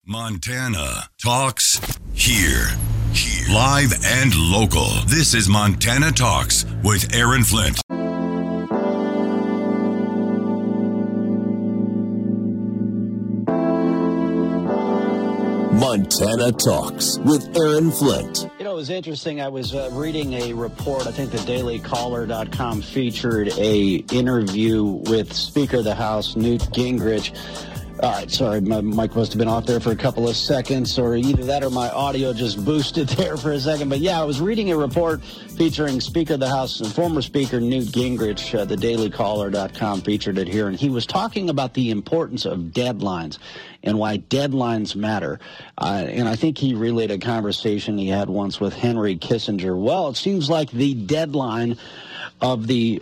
Montana Talks here. Live and local. This is Montana Talks with Aaron Flint. Montana Talks with Aaron Flint. You know, it was interesting. I was reading a report. I think the dailycaller.com featured a interview with Speaker of the House, Newt Gingrich. All right, sorry, my mic must have been off there for a couple of seconds, or either that or my audio just boosted there for a second. But yeah, I was reading a report featuring Speaker of the House and former Speaker Newt Gingrich. The dailycaller.com featured it here, and he was talking about the importance of deadlines and why deadlines matter. And I think he relayed a conversation he had once with Henry Kissinger. Well, it seems like the deadline of the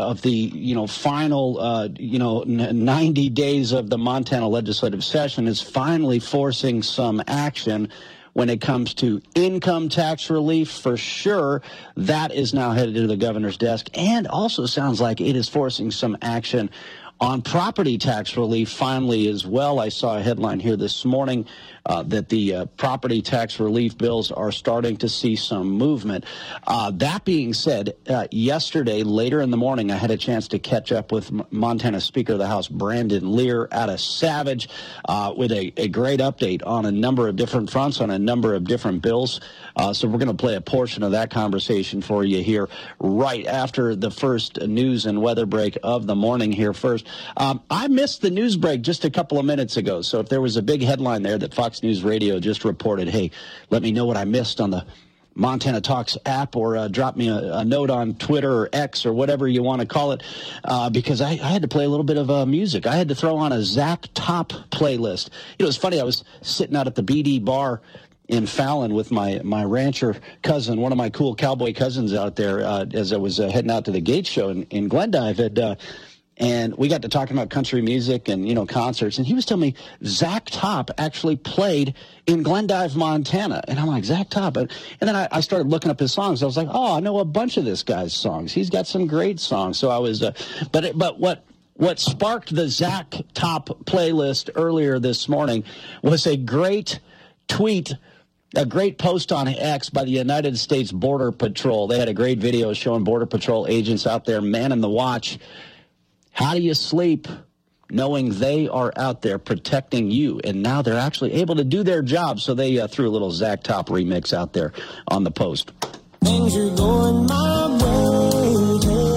final 90 days of the Montana legislative session is finally forcing some action when it comes to income tax relief. For sure, that is now headed to the governor's desk, and also sounds like it is forcing some action on property tax relief finally as well. I saw a headline here this morning that the property tax relief bills are starting to see some movement. That being said, yesterday, later in the morning, I had a chance to catch up with Montana Speaker of the House, Brandon Lear, out of Savage, with a great update on a number of different fronts, on a number of different bills. So we're going to play a portion of that conversation for you here right after the first news and weather break of the morning here first. I missed the news break just a couple of minutes ago, so if there was a big headline there that Fox News Radio just reported, hey, let me know what I missed on the Montana Talks app, or drop me a note on Twitter or X or whatever you want to call it, because I had to play a little bit of music. I had to throw on a Zach Top playlist. You know, it's funny, I was sitting out at the BD bar in Fallon with my rancher cousin, one of my cool cowboy cousins out there, as I was heading out to the Gates show in Glendive. And we got to talking about country music and, you know, concerts. And he was telling me Zach Top actually played in Glendive, Montana. And I'm like, Zach Top? And then I started looking up his songs. I was like, oh, I know a bunch of this guy's songs. He's got some great songs. So I was, but what sparked the Zach Top playlist earlier this morning was a great tweet, a great post on X by the United States Border Patrol. They had a great video showing Border Patrol agents out there manning the watch. How do you sleep knowing they are out there protecting you? And now they're actually able to do their job. So they threw a little Zach Top remix out there on the post. Things are going my way.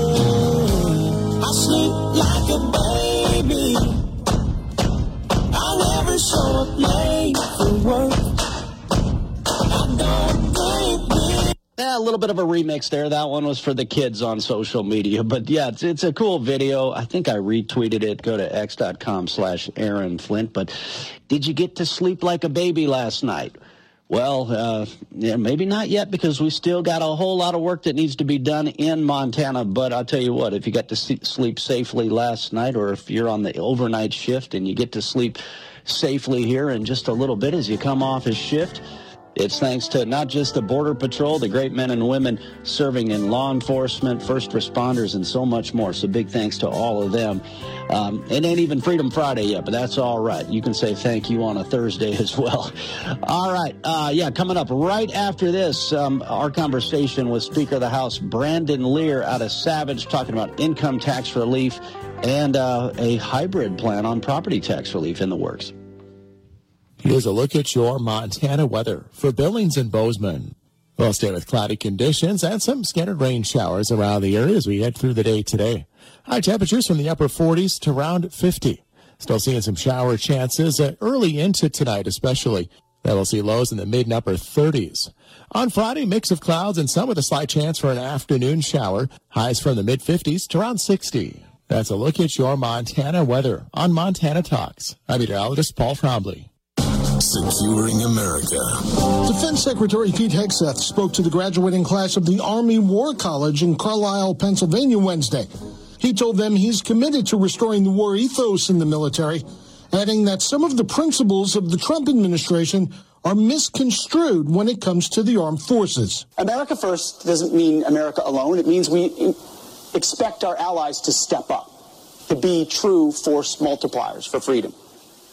I sleep like a baby. I never show up late for work. I don't blame. Yeah, a little bit of a remix there. That one was for the kids on social media. But, yeah, it's a cool video. I think I retweeted it. Go to x.com/Aaron Flint. But did you get to sleep like a baby last night? Well, yeah, maybe not yet, because we still got a whole lot of work that needs to be done in Montana. But I'll tell you what, if you got to sleep safely last night, or if you're on the overnight shift and you get to sleep safely here in just a little bit as you come off his shift, it's thanks to not just the Border Patrol, the great men and women serving in law enforcement, first responders, and so much more. So big thanks to all of them. It ain't even Freedom Friday yet, but that's all right. You can say thank you on a Thursday as well. All right. Coming up right after this, our conversation with Speaker of the House, Brandon Lear out of Savage, talking about income tax relief and a hybrid plan on property tax relief in the works. Here's a look at your Montana weather for Billings and Bozeman. We'll stay with cloudy conditions and some scattered rain showers around the area as we head through the day today. High temperatures from the upper 40s to around 50. Still seeing some shower chances early into tonight especially. Then we'll see lows in the mid and upper 30s. On Friday, mix of clouds and some with a slight chance for an afternoon shower. Highs from the mid 50s to around 60. That's a look at your Montana weather on Montana Talks. I'm meteorologist Paul Trombley. Securing America. Defense Secretary Pete Hegseth spoke to the graduating class of the Army War College in Carlisle, Pennsylvania Wednesday. He told them he's committed to restoring the war ethos in the military, adding that some of the principles of the Trump administration are misconstrued when it comes to the armed forces. America first doesn't mean America alone. It means we expect our allies to step up, to be true force multipliers for freedom.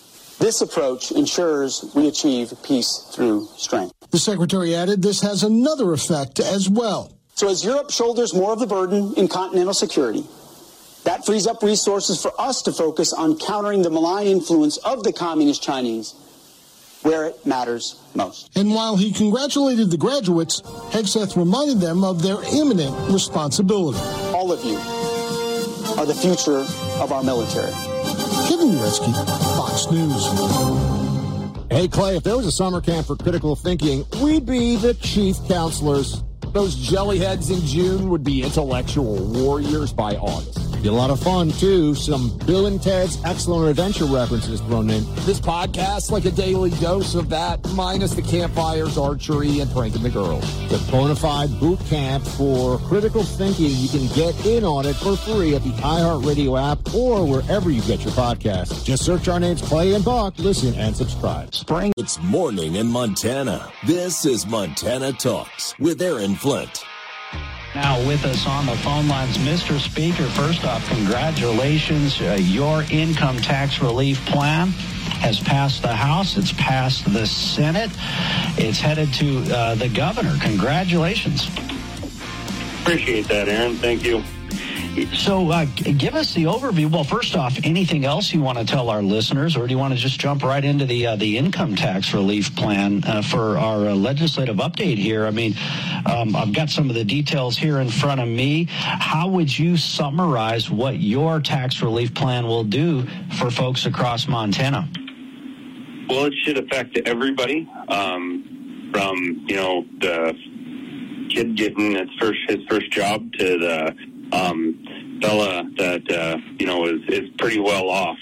This approach ensures we achieve peace through strength. The secretary added this has another effect as well. So as Europe shoulders more of the burden in continental security, that frees up resources for us to focus on countering the malign influence of the communist Chinese where it matters most. And while he congratulated the graduates, Hegseth reminded them of their imminent responsibility. All of you are the future of our military. Kevin Uretsky, Fox News. Hey, Clay, if there was a summer camp for critical thinking, we'd be the chief counselors. Those jellyheads in June would be intellectual warriors by August. Be a lot of fun, too. Some Bill and Ted's Excellent Adventure references thrown in. This podcast's like a daily dose of that, minus the campfires, archery, and pranking the girls. The Bonafide Boot Camp for critical thinking. You can get in on it for free at the iHeartRadio app or wherever you get your podcasts. Just search our names, Clay and Buck. Listen and subscribe. Spring. It's morning in Montana. This is Montana Talks with Aaron Flint. Now with us on the phone lines, Mr. Speaker, first off, congratulations. Your income tax relief plan has passed the House. It's passed the Senate. It's headed to the governor. Congratulations. Appreciate that, Aaron. Thank you. So give us the overview. Well, first off, anything else you want to tell our listeners, or do you want to just jump right into the income tax relief plan for our legislative update here? I mean, I've got some of the details here in front of me. How would you summarize what your tax relief plan will do for folks across Montana? Well, it should affect everybody, from, the kid getting his first job to the fella that, is pretty well off.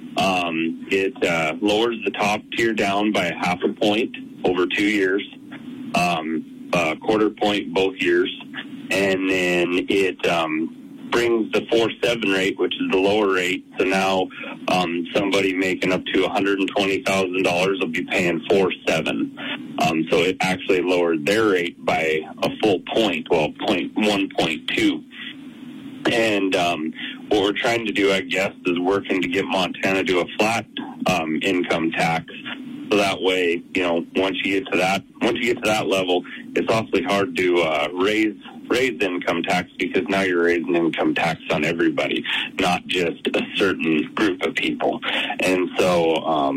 It lowers the top tier down by 0.5 point over 2 years, a quarter point both years, and then it brings the 4.7 rate, which is the lower rate. So now somebody making up to $120,000 will be paying 4.7. So it actually lowered their rate by a full point, 1.2. And what we're trying to do, I guess, is working to get Montana to a flat income tax. So that way, once you get to that level, it's awfully hard to raise income tax, because now you're raising income tax on everybody, not just a certain group of people. And so,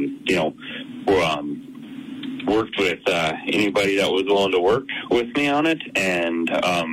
worked with anybody that was willing to work with me on it, and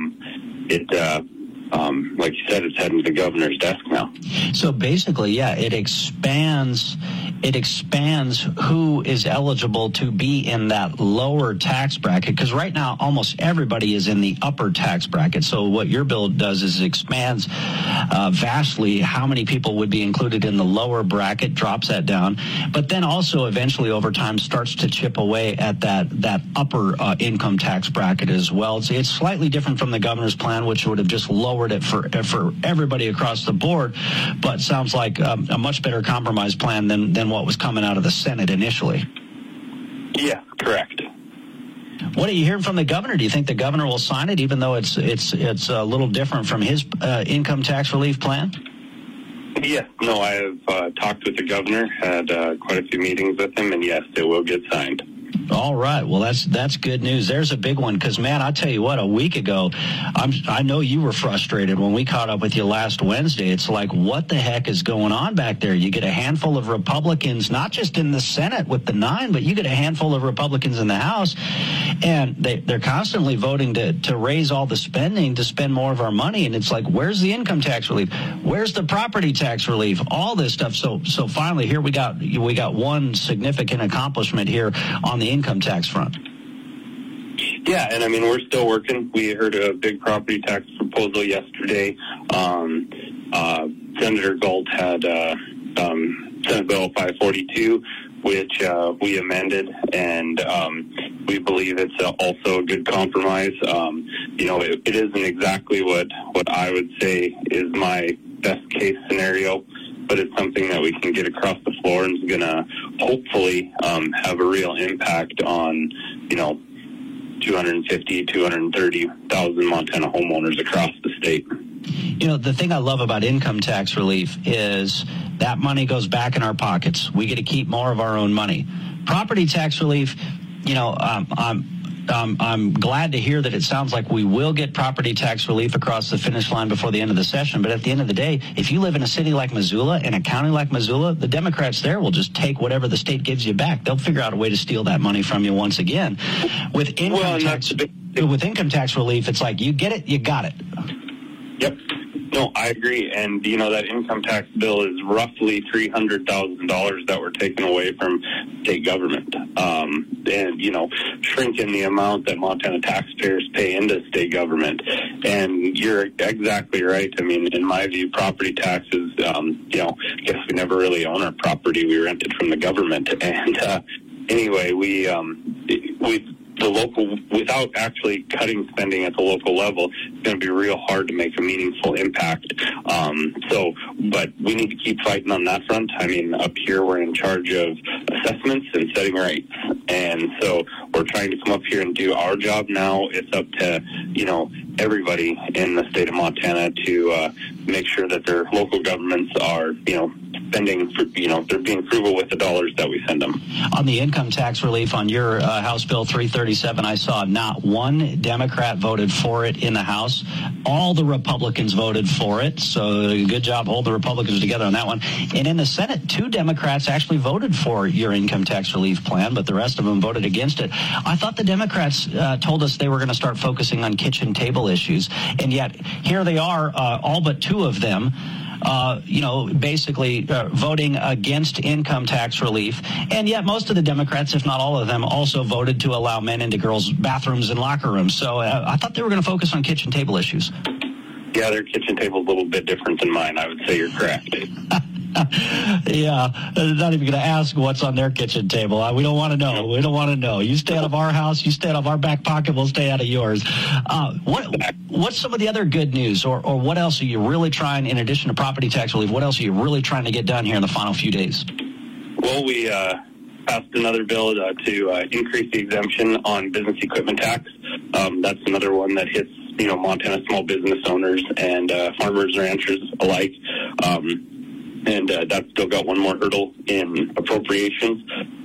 like you said, it's heading to the governor's desk now. So basically, it expands who is eligible to be in that lower tax bracket, because right now almost everybody is in the upper tax bracket. So what your bill does is it expands vastly how many people would be included in the lower bracket, drops that down, but then also eventually over time starts to chip away at that upper income tax bracket as well. It's slightly different from the governor's plan, which would have just lowered it for everybody across the board, but sounds like a much better compromise plan than what was coming out of the Senate initially. Yeah, correct. What are you hearing from the governor? Do you think the governor will sign it, even though it's a little different from his income tax relief plan? Yes. No, I have talked with the governor, had quite a few meetings with him, and yes, it will get signed. All right. Well, that's good news. There's a big one, because, man, I tell you what, a week ago, I know you were frustrated when we caught up with you last Wednesday. It's like, what the heck is going on back there? You get a handful of Republicans, not just in the Senate with the 9, but you get a handful of Republicans in the House, and they're constantly voting to raise all the spending, to spend more of our money. And it's like, where's the income tax relief? Where's the property tax relief? All this stuff. So finally, here we got one significant accomplishment here on the income tax front. Yeah, and I mean, we're still working. We heard a big property tax proposal yesterday. Senator Galt had Senate Bill 542, which we amended, and we believe it's also a good compromise. It isn't exactly what I would say is my best case scenario, but it's something that we can get across the floor, and is going to hopefully have a real impact on, 250,000, 230,000 Montana homeowners across the state. You know, the thing I love about income tax relief is that money goes back in our pockets. We get to keep more of our own money. Property tax relief, you know, I'm glad to hear that it sounds like we will get property tax relief across the finish line before the end of the session. But at the end of the day, if you live in a city like Missoula, in a county like Missoula, the Democrats there will just take whatever the state gives you back. They'll figure out a way to steal that money from you once again. With income tax relief, it's like you get it, you got it. Yep. No, I agree. And, you know, that income tax bill is roughly $300,000 that we're taking away from state government. And, you know, shrinking the amount that Montana taxpayers pay into state government. And you're exactly right. I mean, in my view, property taxes, you know, I guess we never really own our property. We rent it from the government. And anyway, the local, without actually cutting spending at the local level, it's going to be real hard to make a meaningful impact. But we need to keep fighting on that front. I mean, up here we're in charge of assessments and setting rates. And so we're trying to come up here and do our job now. It's up to, you know, everybody in the state of Montana to make sure that their local governments are, you know, spending, you know, they're being frugal with the dollars that we send them. On the income tax relief on your House Bill 337, I saw not one Democrat voted for it in the House. All the Republicans voted for it. So good job holding the Republicans together on that one. And in the Senate, 2 Democrats actually voted for your income tax relief plan, but the rest of them voted against it. I thought the Democrats told us they were going to start focusing on kitchen table issues. And yet here they are, all but 2 of them, you know, basically voting against income tax relief. And yet most of the Democrats, if not all of them, also voted to allow men into girls' bathrooms and locker rooms. So I thought they were going to focus on kitchen table issues. Yeah, their kitchen table is a little bit different than mine. I would say you're correct. Yeah, not even going to ask what's on their kitchen table. We don't want to know. We don't want to know. You stay out of our house. You stay out of our back pocket. We'll stay out of yours. What's some of the other good news, or what else are you really trying, in addition to property tax relief, what else are you really trying to get done here in the final few days? Well, we passed another bill to increase the exemption on business equipment tax. That's another one that hits, you know, Montana small business owners and farmers and ranchers alike. And that's still got one more hurdle in appropriations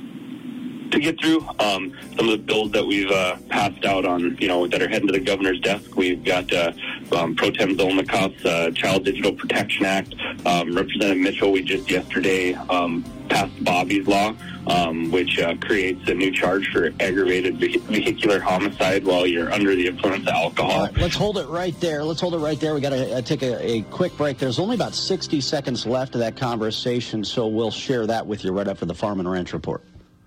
to get through. Some of the bills that we've passed out on, you know, that are heading to the governor's desk, we've got Pro Tem Zolnikov's Child Digital Protection Act. Representative Mitchell, we just yesterday passed Bobby's Law, which creates a new charge for aggravated vehicular homicide while you're under the influence of alcohol. Right, let's hold it right there. We got to take a quick break. There's only about 60 seconds left of that conversation, so we'll share that with you right after the Farm and Ranch Report.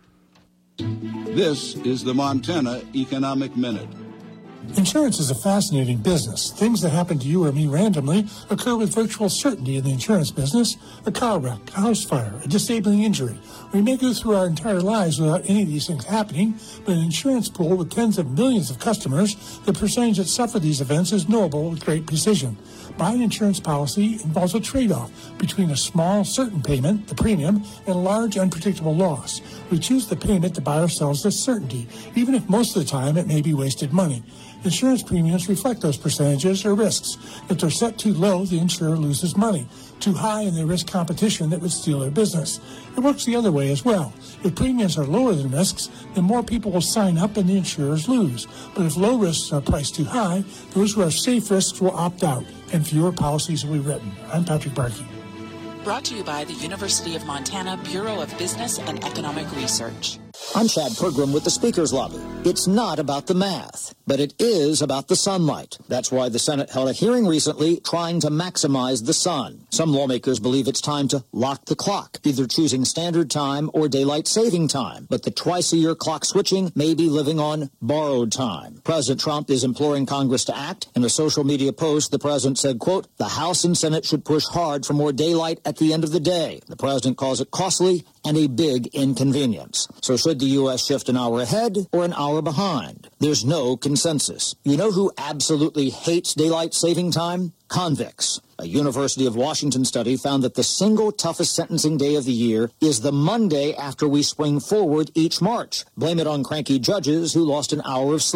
This is the Montana Economic Minute. Insurance is a fascinating business. Things that happen to you or me randomly occur with virtual certainty in the insurance business. A car wreck, a house fire, a disabling injury. We may go through our entire lives without any of these things happening, but in an insurance pool with tens of millions of customers, the percentage that suffer these events is knowable with great precision. Buying an insurance policy involves a trade-off between a small, certain payment, the premium, and a large, unpredictable loss. We choose the payment to buy ourselves this certainty, even if most of the time it may be wasted money. Insurance premiums reflect those percentages or risks. If they're set too low, the insurer loses money. Too high, and they risk competition that would steal their business. It works the other way as well. If premiums are lower than risks, then more people will sign up and the insurers lose. But if low risks are priced too high, those who are safe risks will opt out, and fewer policies will be written. I'm Patrick Barkey. Brought to you by the University of Montana Bureau of Business and Economic Research. I'm Chad Pergram with the Speaker's Lobby. It's not about the math, but it is about the sunlight. That's why the Senate held a hearing recently trying to maximize the sun. Some lawmakers believe it's time to lock the clock, either choosing standard time or daylight saving time. But the twice-a-year clock switching may be living on borrowed time. President Trump is imploring Congress to act. In a social media post, the president said, quote, "The House and Senate should push hard for more daylight at the end of the day." The president calls it costly and a big inconvenience. So should the U.S. shift an hour ahead or an hour behind? There's no consensus. You know who absolutely hates daylight saving time? Convicts. A University of Washington study found that the single toughest sentencing day of the year is the Monday after we swing forward each March. Blame it on cranky judges who lost an hour of sleep.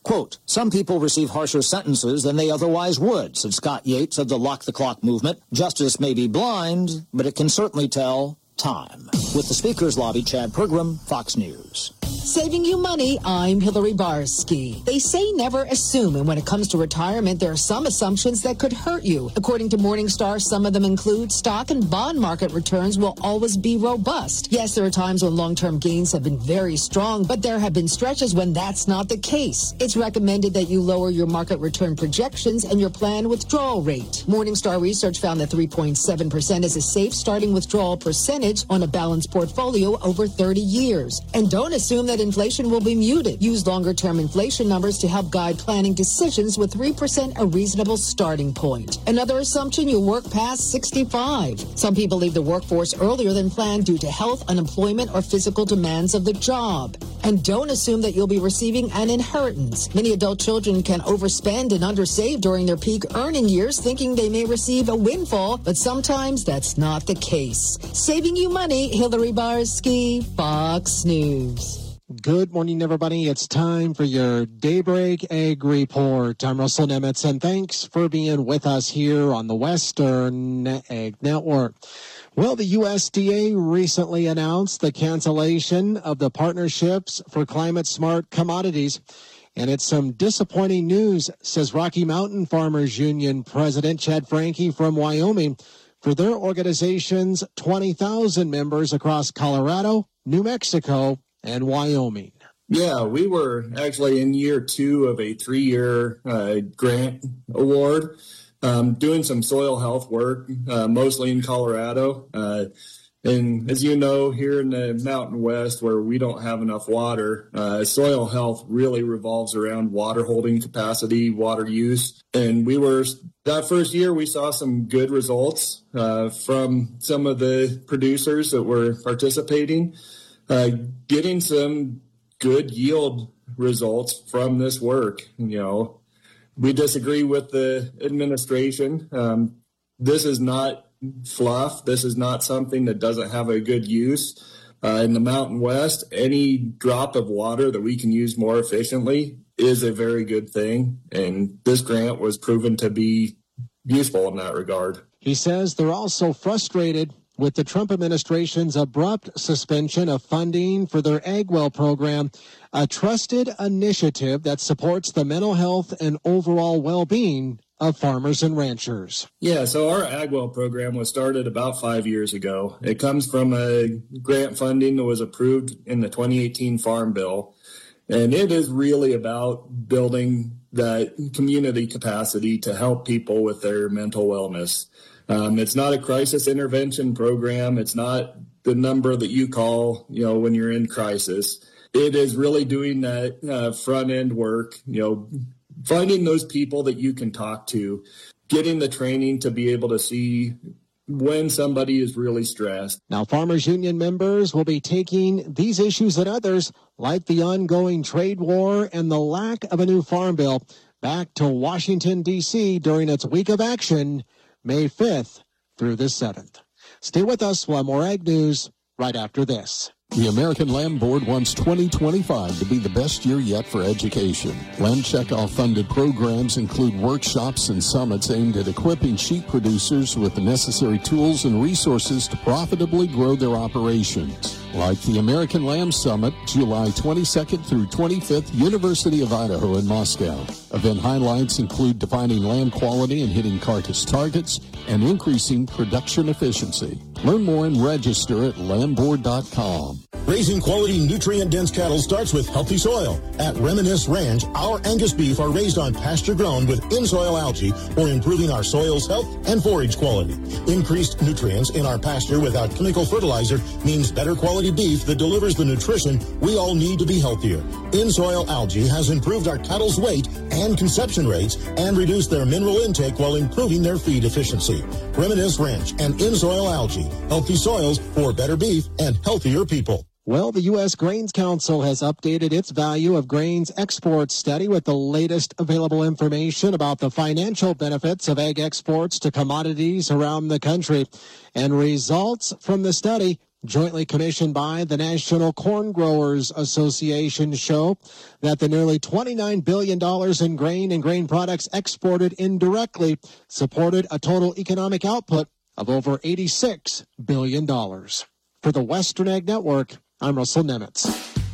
Quote, some people receive harsher sentences than they otherwise would, said Scott Yates of the Lock the Clock movement. Justice may be blind, but it can certainly tell time. With the Speaker's Lobby, Chad Pergram, Fox News. Saving you money, I'm Hillary Barsky. They say never assume, and when it comes to retirement, there are some assumptions that could hurt you. According to Morningstar, some of them include stock and bond market returns will always be robust. Yes, there are times when long-term gains have been very strong, but there have been stretches when that's not the case. It's recommended that you lower your market return projections and your planned withdrawal rate. Morningstar research found that 3.7% is a safe starting withdrawal percentage on a balanced portfolio over 30 years. And don't assume that inflation will be muted. Use longer-term inflation numbers to help guide planning decisions, with 3% a reasonable starting point. Another assumption, you'll work past 65. Some people leave the workforce earlier than planned due to health, unemployment, or physical demands of the job. And don't assume that you'll be receiving an inheritance. Many adult children can overspend and undersave during their peak earning years, thinking they may receive a windfall, but sometimes that's not the case. Saving you money, Hillary Barsky, Fox News. Good morning, everybody. It's time for your Daybreak Ag Report. I'm Russell Nemitz, and thanks for being with us here on the Western Ag Network. Well, the USDA recently announced the cancellation of the Partnerships for Climate Smart Commodities. And it's some disappointing news, says Rocky Mountain Farmers Union President Chad Frankie from Wyoming, for their organization's 20,000 members across Colorado, New Mexico, and Wyoming. Yeah, we were actually in year 2 of a 3-year grant award, doing some soil health work, mostly in Colorado. And as you know, here in the Mountain West, where we don't have enough water, soil health really revolves around water holding capacity, water use. And that first year, we saw some good results from some of the producers that were participating. Getting some good yield results from this work. You know, we disagree with the administration. This is not fluff. This is not something that doesn't have a good use. In the Mountain West, any drop of water that we can use more efficiently is a very good thing. And this grant was proven to be useful in that regard. He says they're also frustrated with the Trump administration's abrupt suspension of funding for their AgWell program, a trusted initiative that supports the mental health and overall well-being of farmers and ranchers. Yeah, so our AgWell program was started about 5 years ago. It comes from a grant funding that was approved in the 2018 Farm Bill, and it is really about building that community capacity to help people with their mental wellness. It's not a crisis intervention program. It's not the number that you call, when you're in crisis. It is really doing that front end work, finding those people that you can talk to, getting the training to be able to see when somebody is really stressed. Now, Farmers Union members will be taking these issues and others, like the ongoing trade war and the lack of a new farm bill, back to Washington, D.C. during its week of action, May 5th through the 7th. Stay with us. We'll have more Ag News right after this. The American Land Board wants 2025 to be the best year yet for education. Land Checkoff-funded programs include workshops and summits aimed at equipping sheep producers with the necessary tools and resources to profitably grow their operations. Like the American Lamb Summit, July 22nd through 25th, University of Idaho in Moscow. Event highlights include defining lamb quality and hitting carcass targets and increasing production efficiency. Learn more and register at lambboard.com. Raising quality nutrient-dense cattle starts with healthy soil. At Reminisce Ranch, our Angus beef are raised on pasture-grown with in-soil algae for improving our soil's health and forage quality. Increased nutrients in our pasture without chemical fertilizer means better quality beef that delivers the nutrition we all need to be healthier. In-soil algae has improved our cattle's weight and conception rates and reduced their mineral intake while improving their feed efficiency. Reminisce Ranch and in-soil algae. Healthy soils for better beef and healthier people. Well, the U.S. Grains Council has updated its value of grains export study with the latest available information about the financial benefits of ag exports to commodities around the country. And results from the study jointly commissioned by the National Corn Growers Association, show that the nearly $29 billion in grain and grain products exported indirectly supported a total economic output of over $86 billion. For the Western Ag Network, I'm Russell Nemitz.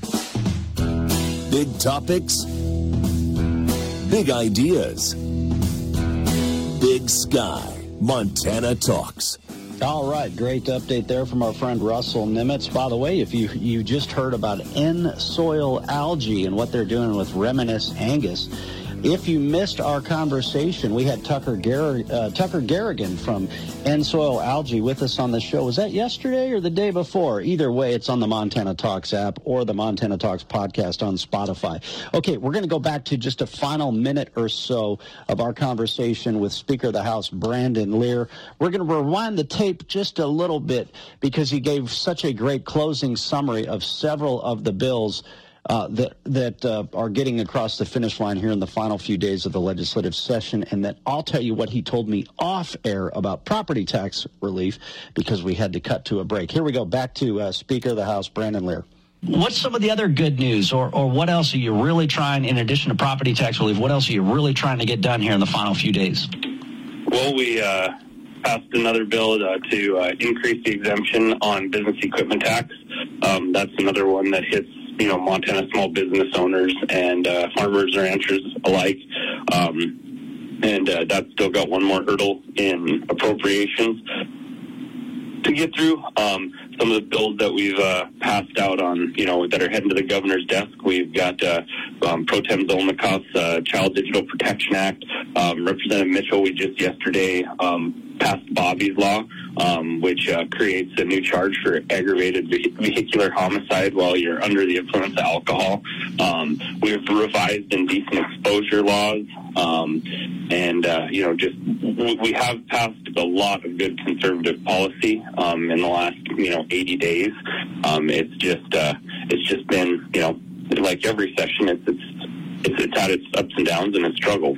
Big topics, big ideas, big sky. Montana Talks. All right, great update there from our friend Russell Nemitz. By the way, if you just heard about N-Soil Algae and what they're doing with Reminisce Angus, if you missed our conversation, we had Tucker Garrigan from N-Soil Algae with us on the show. Was that yesterday or the day before? Either way, it's on the Montana Talks app or the Montana Talks podcast on Spotify. Okay, we're going to go back to just a final minute or so of our conversation with Speaker of the House, Brandon Lear. We're going to rewind the tape just a little bit because he gave such a great closing summary of several of the bills that are getting across the finish line here in the final few days of the legislative session, and that I'll tell you what he told me off air about property tax relief because we had to cut to a break. Here we go, back to Speaker of the House, Brandon Lear. What's some of the other good news, or what else are you really trying, in addition to property tax relief, what else are you really trying to get done here in the final few days? Well, we passed another bill to increase the exemption on business equipment tax. That's another one that hits Montana small business owners and farmers and ranchers alike. And that's still got one more hurdle in appropriations to get through. Some of the bills that we've passed out on, that are heading to the governor's desk, we've got Pro Tem Zolnikoff's Child Digital Protection Act. Representative Mitchell, we just yesterday passed Bobby's Law, which creates a new charge for aggravated vehicular homicide while you're under the influence of alcohol. We've revised indecent exposure laws, we have passed a lot of good conservative policy in the last 80 days. It's just been like every session, it's had its ups and downs and its struggles.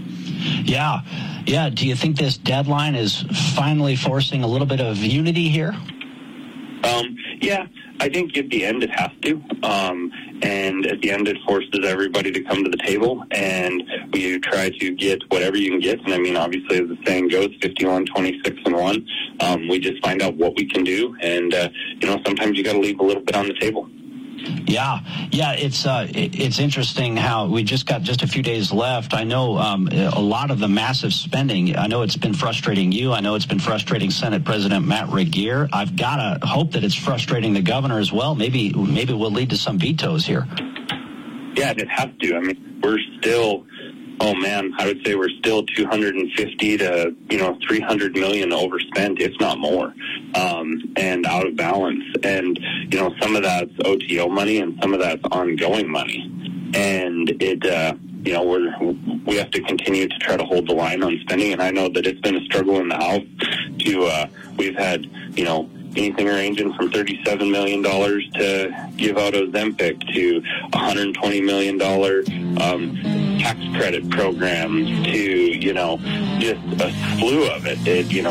Yeah. Do you think this deadline is finally forcing a little bit of unity here? Yeah, I think at the end it has to. And at the end it forces everybody to come to the table, and we try to get whatever you can get. And I mean, obviously, as the saying goes, 51, 26, and 1. We just find out what we can do, and sometimes you got to leave a little bit on the table. Yeah, it's interesting how we just got just a few days left. I know a lot of the massive spending, I know it's been frustrating you. I know it's been frustrating Senate President Matt Regier. I've got to hope that it's frustrating the governor as well. Maybe we'll lead to some vetoes here. Yeah, it has to. I mean, we're still, I would say we're still 250 to, 300 million overspent, if not more, and out of balance. And, some of that's OTO money and some of that's ongoing money. And it, we have to continue to try to hold the line on spending. And I know that it's been a struggle in the House we've had, anything ranging from $37 million to give out Ozempic to $120 million tax credit programs to, just a slew of it. You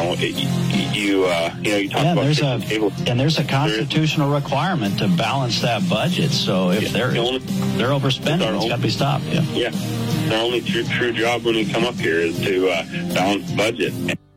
talk about there's a constitutional requirement to balance that budget. So if they're overspending, it's got to be stopped. Yeah. Their only true job when we come up here is to balance the budget.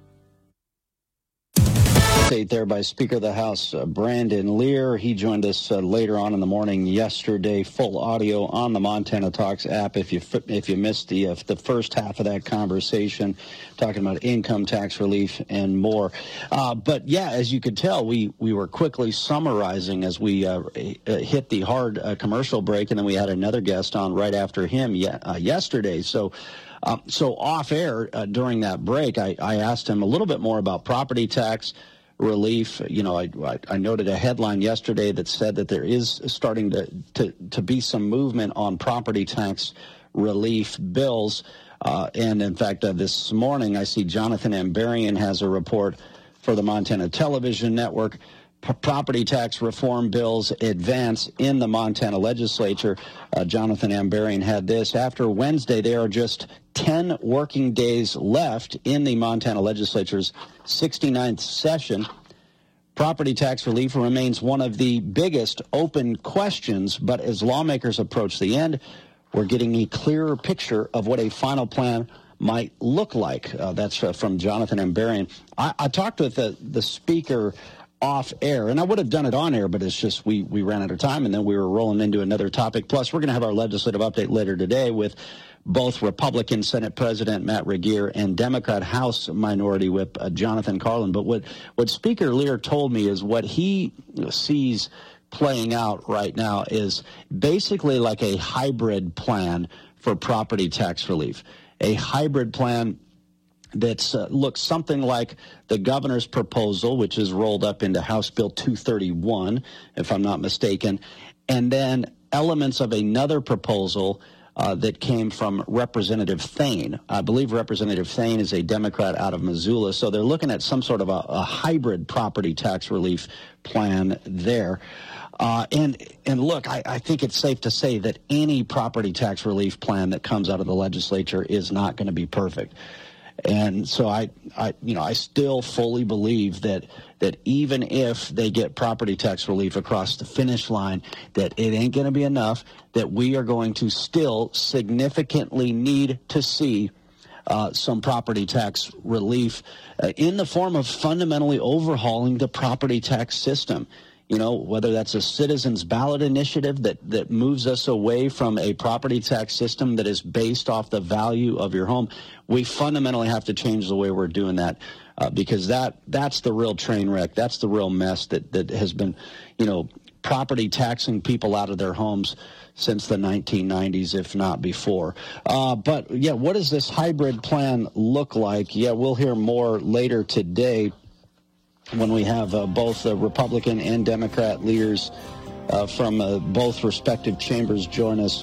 There by Speaker of the House, Brandon Lear. He joined us later on in the morning yesterday. Full audio on the Montana Talks app. If you missed the first half of that conversation, talking about income tax relief and more. But yeah, as you could tell, we were quickly summarizing as we hit the hard commercial break, and then we had another guest on right after him yesterday. So off air during that break, I asked him a little bit more about property tax relief. I noted a headline yesterday that said that there is starting to be some movement on property tax relief bills. And in fact, this morning I see Jonathan Ambarian has a report for the Montana Television Network. Property tax reform bills advance in the Montana legislature. Jonathan Ambarian had this. After Wednesday, there are just 10 working days left in the Montana legislature's 69th session. Property tax relief remains one of the biggest open questions, but as lawmakers approach the end, we're getting a clearer picture of what a final plan might look like. That's from Jonathan Ambarian. I talked with the speaker off air, and I would have done it on air, but it's just we ran out of time, and then we were rolling into another topic. Plus, we're going to have our legislative update later today with both Republican Senate President Matt Regier and Democrat House Minority Whip Jonathan Carlin. But what Speaker Lear told me is what he sees playing out right now is basically like a hybrid plan for property tax relief, a hybrid plan that looks something like the governor's proposal, which is rolled up into House Bill 231, if I'm not mistaken, and then elements of another proposal that came from Representative Thane. I believe Representative Thane is a Democrat out of Missoula, so they're looking at some sort of a hybrid property tax relief plan there. And look, I think it's safe to say that any property tax relief plan that comes out of the legislature is not going to be perfect. And so I still fully believe that even if they get property tax relief across the finish line, that it ain't going to be enough, that we are going to still significantly need to see some property tax relief in the form of fundamentally overhauling the property tax system. You know, whether that's a citizens ballot initiative that moves us away from a property tax system that is based off the value of your home, we fundamentally have to change the way we're doing that because that's the real train wreck. That's the real mess that has been, property taxing people out of their homes since the 1990s, if not before. But, yeah, what does this hybrid plan look like? Yeah, we'll hear more later today when we have both Republican and Democrat leaders from both respective chambers join us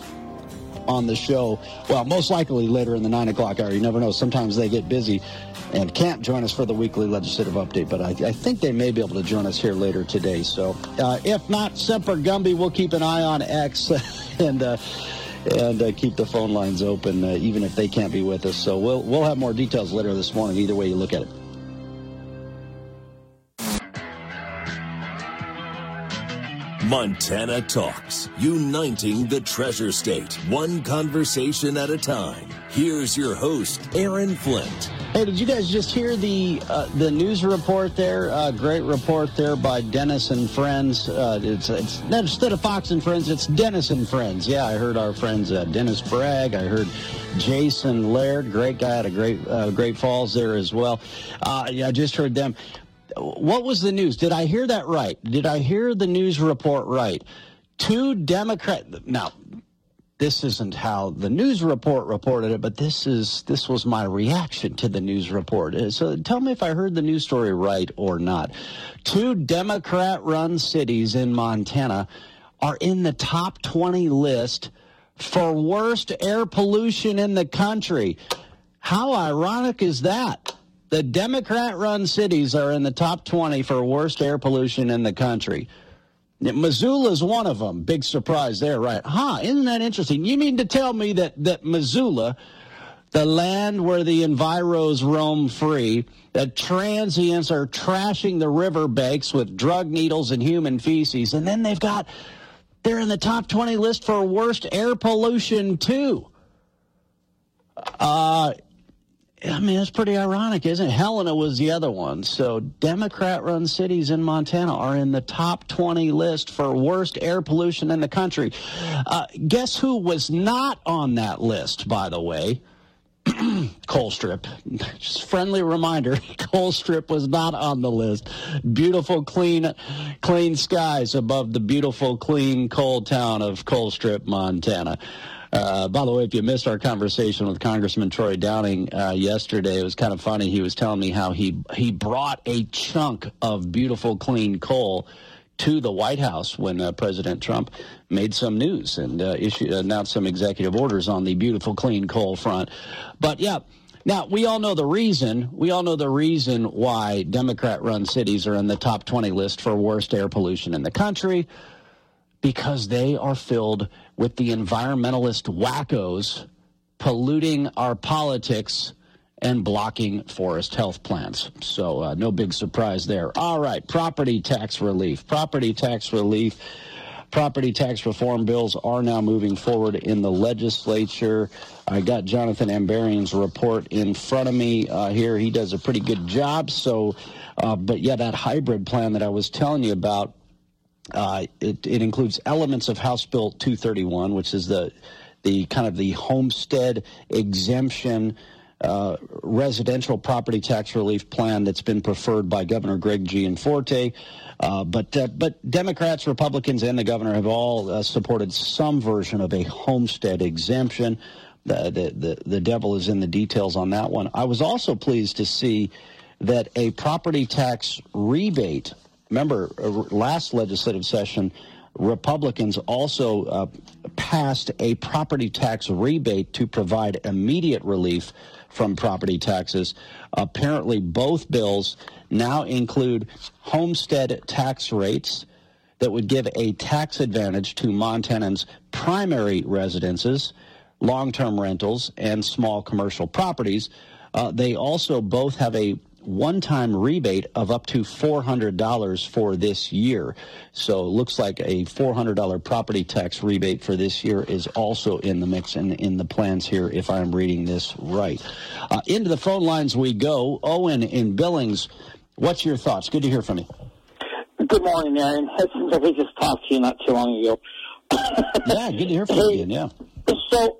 on the show. Well, most likely later in the 9 o'clock hour. You never know. Sometimes they get busy and can't join us for the weekly legislative update, but I think they may be able to join us here later today. So if not, Semper Gumby, we'll keep an eye on X and keep the phone lines open, even if they can't be with us. So we'll have more details later this morning, either way you look at it. Montana Talks, uniting the Treasure State, one conversation at a time. Here's your host, Aaron Flint. Hey, did you guys just hear the news report there? Great report there by Dennis and Friends. It's instead of Fox and Friends, it's Dennis and Friends. Yeah, I heard our friends Dennis Bragg. I heard Jason Laird, great guy out of Great Falls there as well. I just heard them. What was the news? Did I hear that right? Did I hear the news report right? Two Democrats. Now, this isn't how the news report reported it, but this was my reaction to the news report. So tell me if I heard the news story right or not. Two Democrat-run cities in Montana are in the top 20 list for worst air pollution in the country. How ironic is that? The Democrat-run cities are in the top 20 for worst air pollution in the country. Missoula is one of them. Big surprise there, right? Isn't that interesting? You mean to tell me that Missoula, the land where the enviros roam free, that transients are trashing the riverbanks with drug needles and human feces, and then they're in the top 20 list for worst air pollution, too. I mean, it's pretty ironic, isn't it? Helena was the other one. So Democrat-run cities in Montana are in the top 20 list for worst air pollution in the country. Guess who was not on that list, by the way? Colstrip. Just friendly reminder, Colstrip was not on the list. Beautiful, clean skies above the beautiful, clean, cold town of Colstrip, Montana. By the way, if you missed our conversation with Congressman Troy Downing yesterday, it was kind of funny. He was telling me how he brought a chunk of beautiful, clean coal to the White House when President Trump made some news and announced some executive orders on the beautiful, clean coal front. But, yeah, now we all know the reason. We all know the reason why Democrat-run cities are in the top 20 list for worst air pollution in the country. Because they are filled with the environmentalist wackos polluting our politics and blocking forest health plans. So no big surprise there. All right, property tax relief. Property tax reform bills are now moving forward in the legislature. I got Jonathan Ambarian's report in front of me here. He does a pretty good job. So, but yeah, that hybrid plan that I was telling you about, it includes elements of House Bill 231, which is the kind of the homestead exemption residential property tax relief plan that's been preferred by Governor Greg Gianforte. But Democrats, Republicans, and the governor have all supported some version of a homestead exemption. The devil is in the details on that one. I was also pleased to see that a property tax rebate, remember, last legislative session, Republicans also passed a property tax rebate to provide immediate relief from property taxes. Apparently, both bills now include homestead tax rates that would give a tax advantage to Montanans' primary residences, long-term rentals, and small commercial properties. They also both have a one-time rebate of up to $400 for this year. So it looks like a $400 property tax rebate for this year is also in the mix and in the plans here, if I'm reading this right. Into the phone lines we go. Owen in Billings, what's your thoughts? Good to hear from you. Good morning, Aaron. It seems like we just talked to you not too long ago. Yeah, good to hear from you again, yeah. So,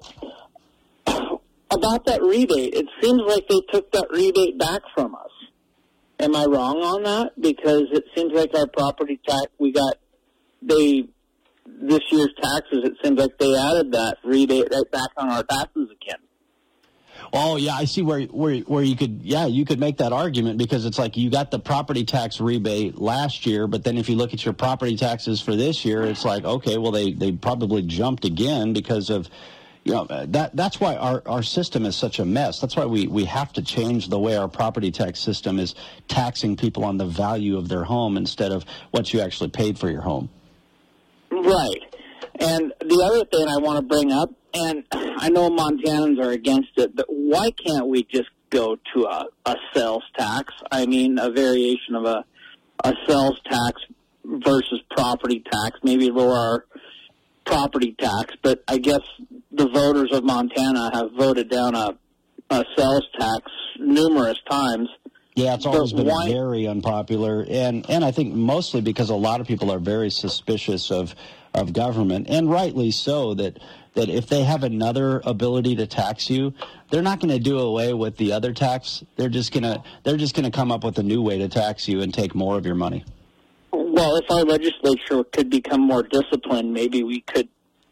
about that rebate, it seems like they took that rebate back from us. Am I wrong on that? Because it seems like our property tax, this year's taxes, it seems like they added that rebate right back on our taxes again. Oh, yeah, I see where you could make that argument, because it's like you got the property tax rebate last year, but then if you look at your property taxes for this year, it's like, okay, well, they probably jumped again because of, that's why our system is such a mess. That's why we have to change the way our property tax system is taxing people on the value of their home instead of what you actually paid for your home. Right. And the other thing I want to bring up, and I know Montanans are against it, but why can't we just go to a sales tax? I mean, a variation of a sales tax versus property tax, maybe lower our property tax, but I guess the voters of Montana have voted down a sales tax numerous times. Yeah, it's always been very unpopular, and I think mostly because a lot of people are very suspicious of government, and rightly so, that if they have another ability to tax you, they're not going to do away with the other tax. They're just going to come up with a new way to tax you and take more of your money. Well, if our legislature could become more disciplined, maybe we could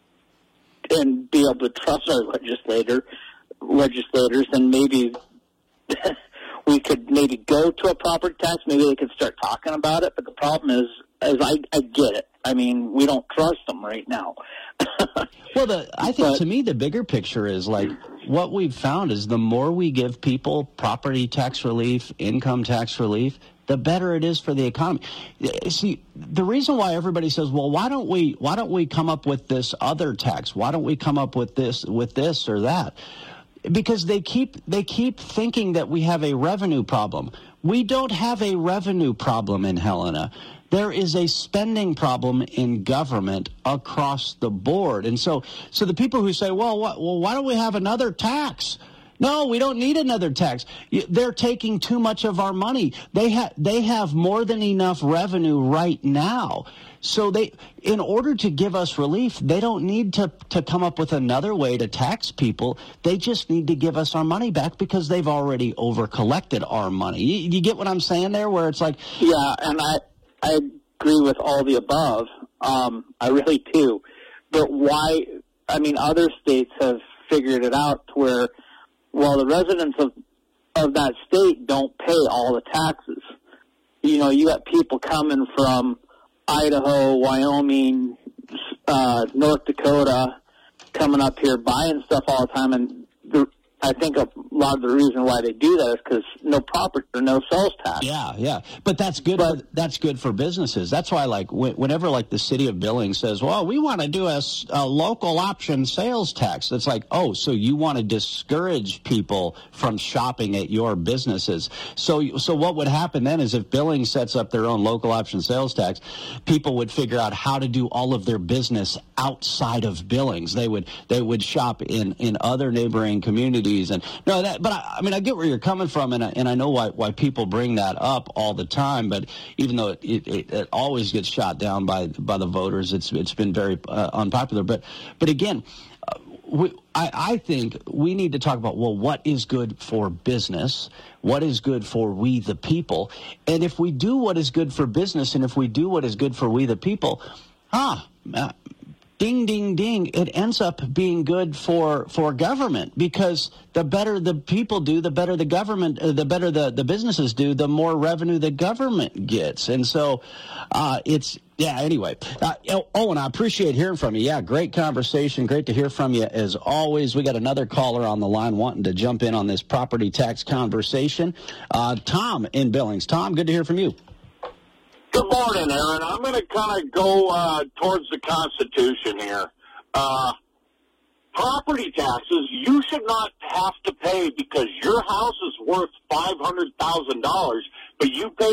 and be able to trust our legislators, then maybe we could maybe go to a property tax. Maybe they could start talking about it. But the problem is I get it. I mean, we don't trust them right now. Well, I think to me the bigger picture is like what we've found is the more we give people property tax relief, income tax relief, the better it is for the economy. See, the reason why everybody says, well, why don't we come up with this other tax? Why don't we come up with this or that? Because they keep thinking that we have a revenue problem. We don't have a revenue problem in Helena. There is a spending problem in government across the board. And so the people who say, well, why don't we have another tax? No, we don't need another tax. They're taking too much of our money. They have more than enough revenue right now. So in order to give us relief, they don't need to come up with another way to tax people. They just need to give us our money back because they've already over-collected our money. You get what I'm saying there, where it's like... Yeah, and I agree with all the above. I really do. But why... I mean, other states have figured it out to where, well, the residents of that state don't pay all the taxes. You know, you got people coming from Idaho, Wyoming, North Dakota, coming up here buying stuff all the time, and I think a lot of the reason why they do that is because no property or no sales tax. Yeah. But that's good. That's good for businesses. That's why, like, whenever like the city of Billings says, "Well, we want to do a local option sales tax," it's like, oh, so you want to discourage people from shopping at your businesses. So what would happen then is if Billings sets up their own local option sales tax, people would figure out how to do all of their business outside of Billings. They would shop in other neighboring communities. And no, but I get where you're coming from, and I know why people bring that up all the time. But even though it always gets shot down by the voters, it's been very unpopular. But again, I think we need to talk about, well, what is good for business? What is good for we the people? And if we do what is good for business, and if we do what is good for we the people, ding, ding, ding, it ends up being good for government, because the better the people do, the better the government, the better the businesses do, the more revenue the government gets. And so anyway. And I appreciate hearing from you. Yeah, great conversation. Great to hear from you as always. We got another caller on the line wanting to jump in on this property tax conversation. Tom in Billings. Tom, good to hear from you. Good morning, Aaron. I'm going to kind of go towards the Constitution here. Property taxes you should not have to pay because your house is worth $500,000, but you paid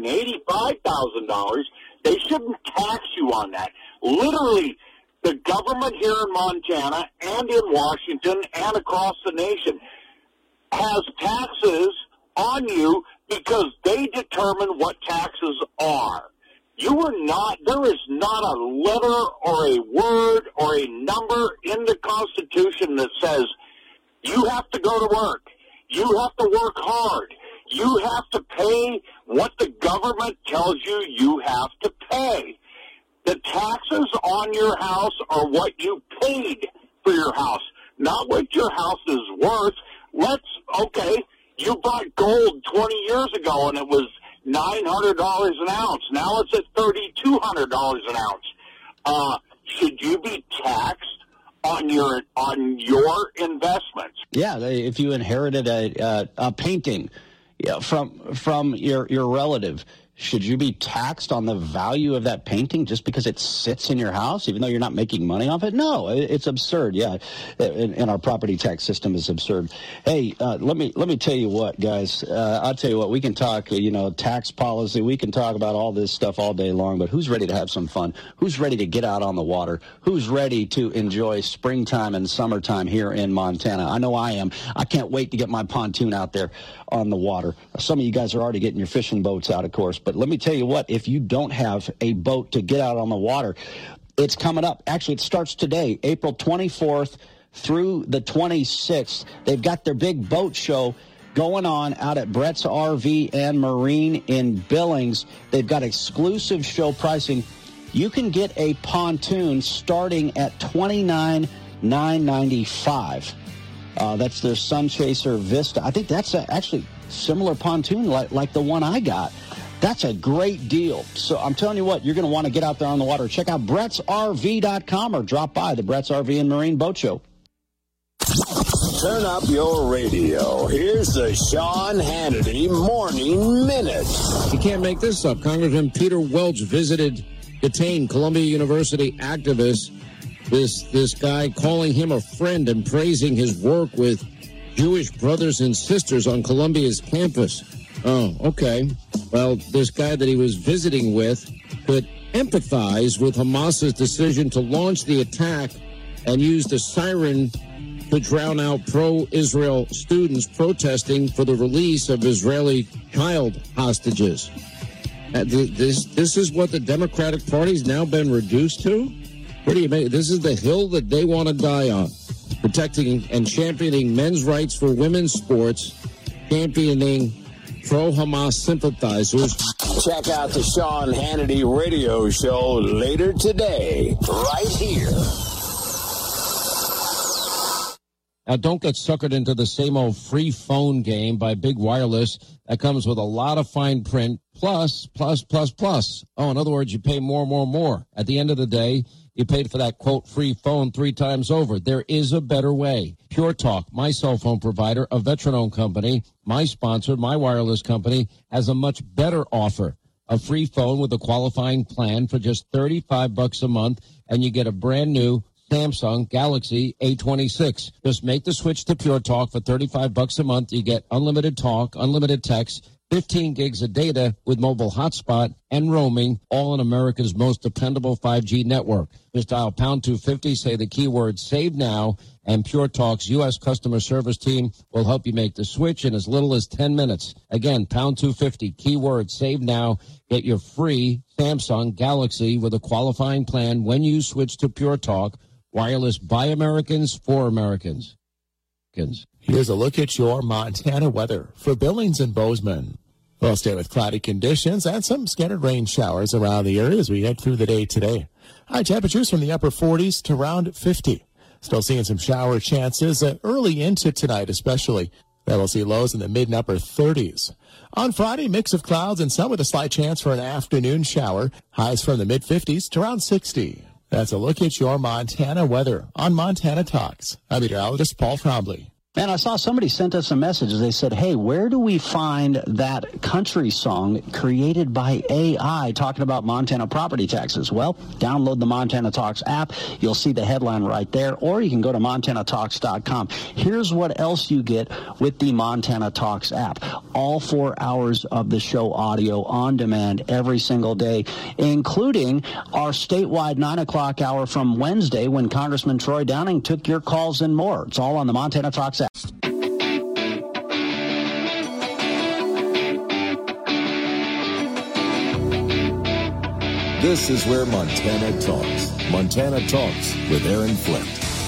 $185,000. They shouldn't tax you on that. Literally, the government here in Montana and in Washington and across the nation has taxes on you because they determine what taxes are. There is not a letter or a word or a number in the Constitution that says you have to go to work, you have to work hard, you have to pay what the government tells you you have to pay. The taxes on your house are what you paid for your house, not what your house is worth. You bought gold 20 years ago and it was $900 an ounce. Now it's at $3,200 an ounce. Should you be taxed on your investments? Yeah, if you inherited a painting from your relative, should you be taxed on the value of that painting just because it sits in your house, even though you're not making money off it? No, it's absurd. Yeah, and our property tax system is absurd. Hey, let me tell you what, guys. I'll tell you what. We can talk, tax policy. We can talk about all this stuff all day long. But who's ready to have some fun? Who's ready to get out on the water? Who's ready to enjoy springtime and summertime here in Montana? I know I am. I can't wait to get my pontoon out there on the water. Some of you guys are already getting your fishing boats out, of course. But let me tell you what, if you don't have a boat to get out on the water, it's coming up. Actually, it starts today, April 24th through the 26th. They've got their big boat show going on out at Brett's RV and Marine in Billings. They've got exclusive show pricing. You can get a pontoon starting at $29,995. That's their Sunchaser Vista. I think that's actually similar pontoon like the one I got. That's a great deal. So I'm telling you what, you're going to want to get out there on the water. Check out BrettsRV.com or drop by the Brett's RV and Marine Boat Show. Turn up your radio. Here's the Sean Hannity Morning Minute. You can't make this up. Congressman Peter Welch visited detained Columbia University activist. This guy calling him a friend and praising his work with Jewish brothers and sisters on Columbia's campus. Oh, okay. Well, this guy that he was visiting with could empathize with Hamas's decision to launch the attack and use the siren to drown out pro-Israel students protesting for the release of Israeli child hostages. This is what the Democratic Party's now been reduced to? What do you make? This is the hill that they want to die on. Protecting and championing men's rights for women's sports, championing pro-Hamas sympathizers. Check out the Sean Hannity radio show later today, right here. Now, don't get suckered into the same old free phone game by Big Wireless that comes with a lot of fine print, plus. Oh, in other words, you pay more. At the end of the day, You paid for that, quote, free phone 3 times over. There is a better way. Pure Talk, my cell phone provider, a veteran-owned company, my sponsor, my wireless company, has a much better offer. A free phone with a qualifying plan for just $35 a month, and you get a brand new Samsung Galaxy A26. Just make the switch to Pure Talk for $35 a month. You get unlimited talk, unlimited text, 15 gigs of data with mobile hotspot and roaming, all on America's most dependable 5G network. Just dial pound 250, say the keyword save now, and Pure Talk's U.S. customer service team will help you make the switch in as little as 10 minutes. Again, pound 250, keyword save now. Get your free Samsung Galaxy with a qualifying plan when you switch to Pure Talk. Wireless by Americans for Americans. Here's a look at your Montana weather for Billings and Bozeman. We'll stay with cloudy conditions and some scattered rain showers around the area as we head through the day today. High temperatures from the upper 40s to around 50. Still seeing some shower chances early into tonight especially. Then we'll see lows in the mid and upper 30s. On Friday, mix of clouds and some with a slight chance for an afternoon shower. Highs from the mid 50s to around 60. That's a look at your Montana weather on Montana Talks. I'm meteorologist Paul Trombley. Man, I saw somebody sent us a message. They said, hey, where do we find that country song created by AI talking about Montana property taxes? Well, download the Montana Talks app. You'll see the headline right there, or you can go to MontanaTalks.com. Here's what else you get with the Montana Talks app. All 4 hours of the show audio on demand every single day, including our statewide 9 o'clock hour from Wednesday when Congressman Troy Downing took your calls and more. It's all on the Montana Talks app. This is where Montana talks. Montana Talks with Aaron Flint.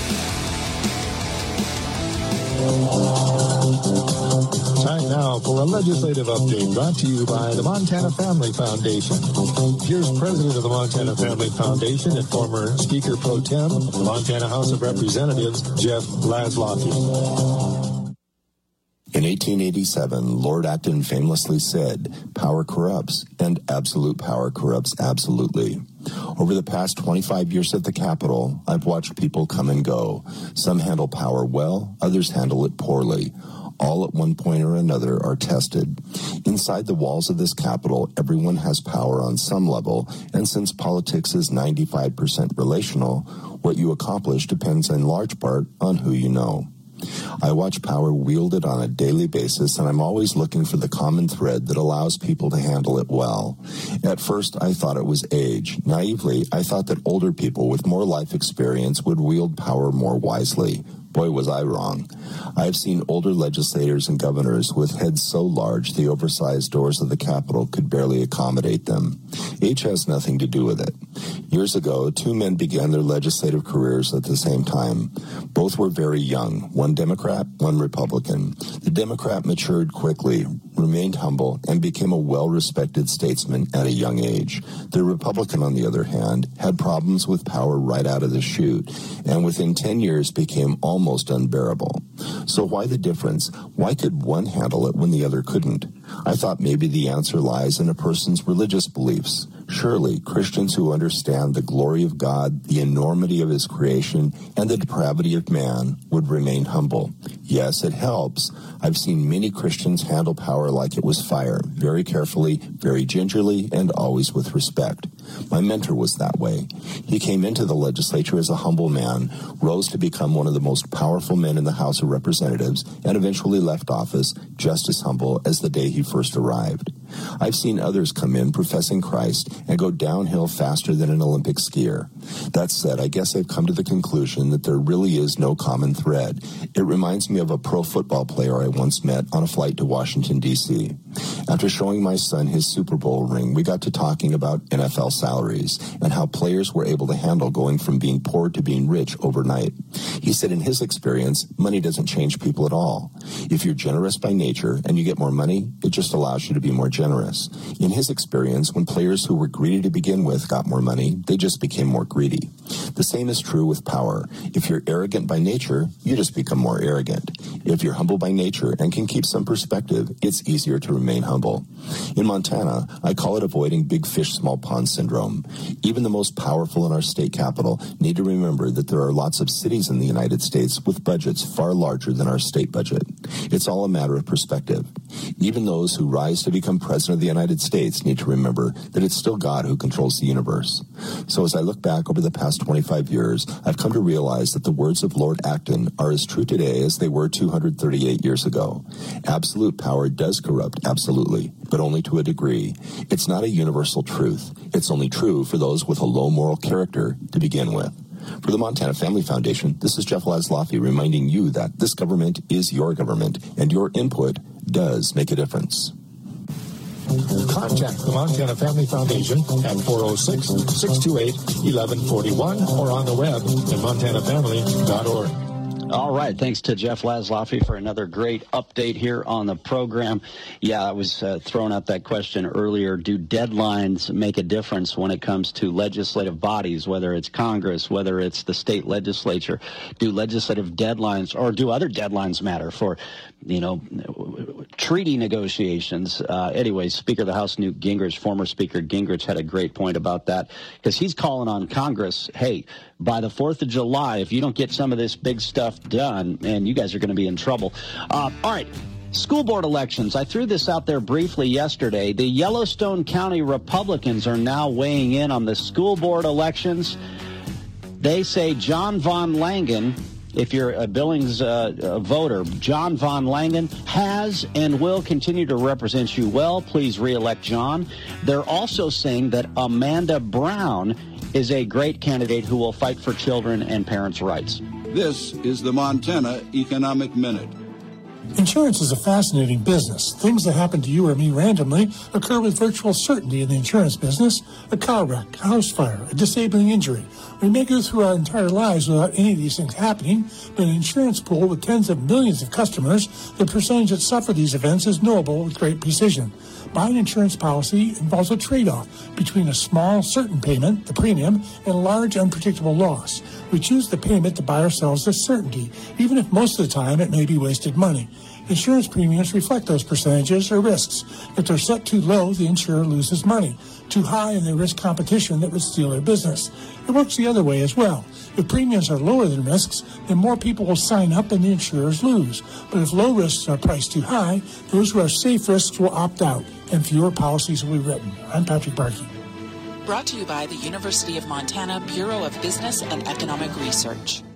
Time now for a legislative update brought to you by the Montana Family Foundation. Here's President of the Montana Family Foundation and former Speaker Pro Tem of the Montana House of Representatives, Jeff Laszlocky. In 1887, Lord Acton famously said, "Power corrupts, and absolute power corrupts absolutely." Over the past 25 years at the Capitol, I've watched people come and go. Some handle power well, others handle it poorly. All at one point or another are tested. Inside the walls of this Capitol, everyone has power on some level, and since politics is 95% relational, what you accomplish depends in large part on who you know. I watch power wielded on a daily basis, and I'm always looking for the common thread that allows people to handle it well. At first, I thought it was age. Naively, I thought that older people with more life experience would wield power more wisely. Boy, was I wrong. I've seen older legislators and governors with heads so large the oversized doors of the Capitol could barely accommodate them. Age has nothing to do with it. Years ago, 2 men began their legislative careers at the same time. Both were very young, one Democrat, one Republican. The Democrat matured quickly, remained humble, and became a well-respected statesman at a young age. The Republican, on the other hand, had problems with power right out of the chute, and within 10 years became almost unbearable. So why the difference? Why could one handle it when the other couldn't? I thought maybe the answer lies in a person's religious beliefs. Surely, Christians who understand the glory of God, the enormity of his creation, and the depravity of man would remain humble. Yes, it helps. I've seen many Christians handle power like it was fire, very carefully, very gingerly, and always with respect. My mentor was that way. He came into the legislature as a humble man, rose to become one of the most powerful men in the House of Representatives, and eventually left office just as humble as the day he first arrived. I've seen others come in professing Christ and go downhill faster than an Olympic skier. That said, I guess I've come to the conclusion that there really is no common thread. It reminds me of a pro football player I once met on a flight to Washington, D.C. After showing my son his Super Bowl ring, we got to talking about NFL salaries and how players were able to handle going from being poor to being rich overnight. He said in his experience, money doesn't change people at all. If you're generous by nature and you get more money, it just allows you to be more generous. generous. In his experience, when players who were greedy to begin with got more money, they just became more greedy. The same is true with power. If you're arrogant by nature, you just become more arrogant. If you're humble by nature and can keep some perspective, it's easier to remain humble. In Montana, I call it avoiding big fish, small pond syndrome. Even the most powerful in our state capital need to remember that there are lots of cities in the United States with budgets far larger than our state budget. It's all a matter of perspective. Even those who rise to become president of the United States need to remember that it's still God who controls the universe. So as I look back over the past 25 years, I've come to realize that the words of Lord Acton are as true today as they were 238 years ago. Absolute power does corrupt, absolutely, but only to a degree. It's not a universal truth. It's only true for those with a low moral character to begin with. For the Montana Family Foundation, this is Jeff Laszloffy reminding you that this government is your government, and your input does make a difference. Contact the Montana Family Foundation at 406-628-1141 or on the web at montanafamily.org. All right. Thanks to Jeff Laszloffy for another great update here on the program. Yeah, I was throwing out that question earlier. Do deadlines make a difference when it comes to legislative bodies, whether it's Congress, whether it's the state legislature? Do legislative deadlines or do other deadlines matter for, treaty negotiations? Anyway, Speaker of the House Newt Gingrich, former Speaker Gingrich, had a great point about that because he's calling on Congress, hey, by the 4th of July, if you don't get some of this big stuff done, man, you guys are going to be in trouble. All right. School board elections. I threw this out there briefly yesterday. The Yellowstone County Republicans are now weighing in on the school board elections. They say John Von Langen, if you're a Billings voter, John Von Langen has and will continue to represent you well. Please reelect John. They're also saying that Amanda Brown is a great candidate who will fight for children and parents' rights. This is the Montana Economic Minute. Insurance is a fascinating business. Things that happen to you or me randomly occur with virtual certainty in the insurance business. A car wreck, a house fire, a disabling injury. We may go through our entire lives without any of these things happening, but in an insurance pool with tens of millions of customers, the percentage that suffer these events is knowable with great precision. Buying an insurance policy involves a trade-off between a small, certain payment, the premium, and a large, unpredictable loss. We choose the payment to buy ourselves the certainty, even if most of the time it may be wasted money. Insurance premiums reflect those percentages or risks. If they're set too low, the insurer loses money. Too high, and they risk competition that would steal their business. It works the other way as well. If premiums are lower than risks, then more people will sign up and the insurers lose. But if low risks are priced too high, those who are safe risks will opt out, and fewer policies will be written. I'm Patrick Barkey. Brought to you by the University of Montana Bureau of Business and Economic Research.